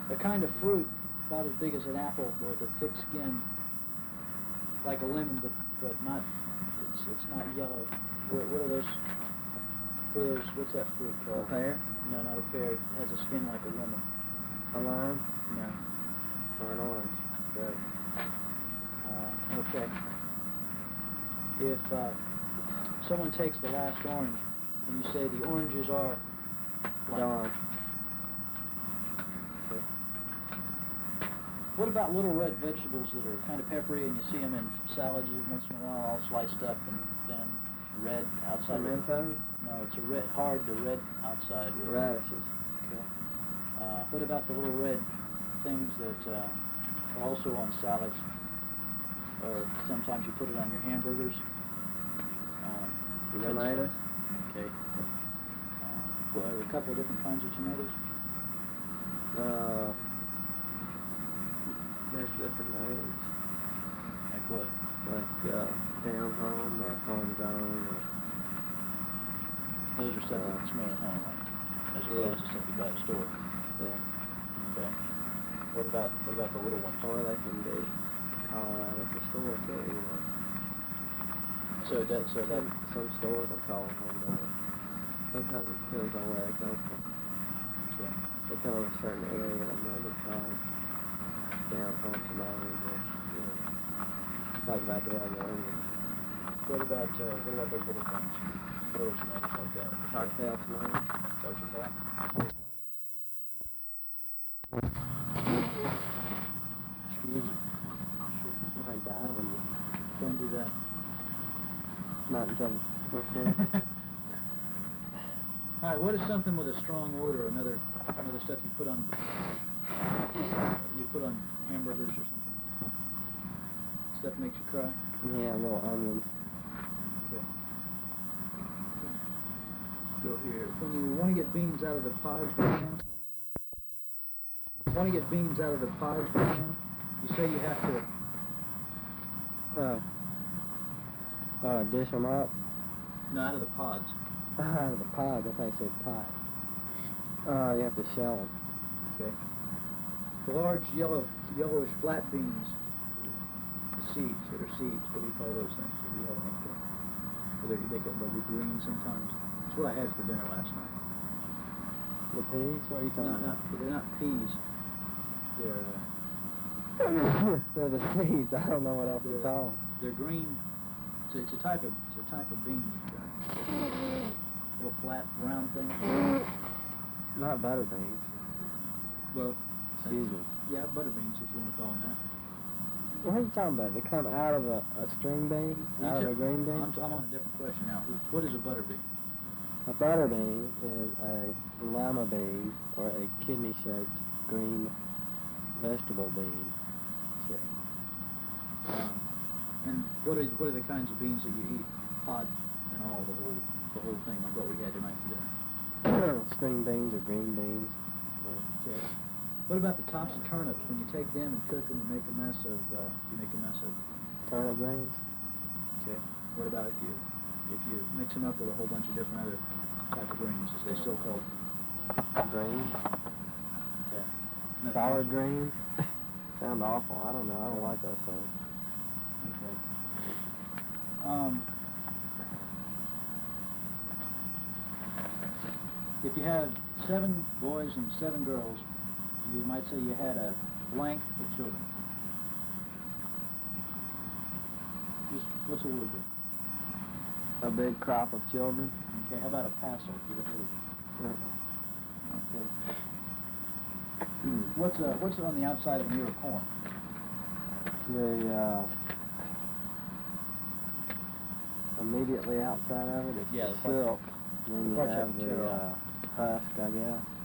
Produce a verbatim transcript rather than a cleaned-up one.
a kind of fruit about as big as an apple with a thick skin, like a lemon, but but not. It's it's not yellow. What, what are those? What are those? What's that fruit called? A pear? No, not a pear. It has a skin like a lemon. A lime? No. Or an orange? Right. Uh, okay. If uh, someone takes the last orange and you say the oranges are gone. Okay. What about little red vegetables that are kind of peppery and you see them in salads once in a while, all sliced up and then red outside? Pimentos? No, it's a red, hard, the red outside. Radishes. Okay. Uh, what about the little red things that uh, are also on salads? Or sometimes you put it on your hamburgers? Um, the red Tomatoes? stuff. Okay. Uh, well, a couple of different kinds of tomatoes? Uh, there's different names. Like what? Like uh, Down Home or Homegrown or... Those are stuff Uh, that's made at home, like, as yeah. opposed to stuff you buy at the store. Yeah. Okay. What about what about the little ones? Or they can be called out at the store too, you know. So that so that Some, some stores will call them homegrown. Sometimes it depends on where they come from. okay. They come in a certain area that might be called Down Home tomatoes or, you know, like Vidalia onions. What about uh, what about those little things? Little tomatoes like that. Cocktail tomatoes. Is that what you call them? Excuse me. You might die when you... Don't do that. Not until we're finished. All right. What is something with a strong word or another another stuff you put on you put on hamburgers or something? Stuff makes you cry. Yeah, little onions. Okay. Go here. When you want to get beans out of the pods by hand, want to get beans out of the pods by hand, you say you have to. Uh, uh, dish them up. No, out of the pods. Out of the pod, I think I said pot. Uh, you have to shell them. Okay. The large yellow, yellowish flat beans, the seeds, that are seeds, what do you call those things? If you have any, or they, they, they'll be green sometimes. That's what I had for dinner last night. The peas? What are you talking No, not, about? they're not peas. They're, uh, They're the seeds. I don't know what else to call them. they're green. It's a, it's a type of, it's a type of bean. Little flat, round thing. Not butter beans. Well, Excuse me. yeah, butter beans, if you want to call them that. What are you talking about? They come out of a, a string bean? You Out of took- a green bean? I'm, t- I'm on a different question now. What is a butter bean? A butter bean is a lima bean or a kidney-shaped green vegetable bean. Okay. Um, and what are what are the kinds of beans that you eat? Pod and all, the whole the whole thing, like what we had tonight for dinner. String beans or green beans. Okay. What about the tops of turnips? When you take them and cook them and make a mess of, uh, you make a mess of. Turnip greens. Okay. What about if you if you mix them up with a whole bunch of different other type of greens? Is they still called? Greens. Okay. Collard greens. Sound awful. I don't know. I don't like those things. Okay. Um, if you had seven boys and seven girls, you might say you had a blank of children. Just, what's a word? A big crop of children. Okay, how about a passel? You ever heard of it? Okay. What's uh, what's on the outside of an ear of corn? The uh, immediately outside of it is Yeah, the the part- silk. And then the you part you have have to the tear uh, husk, I guess.